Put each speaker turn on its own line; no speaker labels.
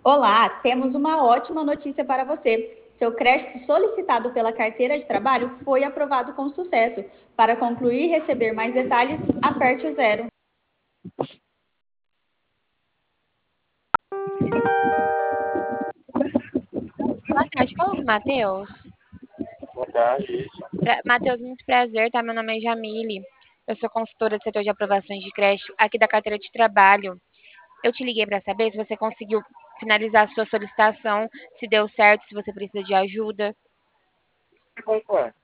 Olá, temos uma ótima notícia para você. Seu crédito solicitado pela carteira de trabalho foi aprovado com sucesso. Para concluir e receber mais detalhes, aperte o zero.
Boa tarde, fala com o Matheus.
Boa tarde, isso.
Matheus, muito prazer, tá? Meu nome é Jamile. Eu sou consultora do setor de aprovações de crédito aqui da carteira de trabalho. Eu te liguei para saber se você conseguiu finalizar a sua solicitação, se deu certo, se você precisa de ajuda.
Como é?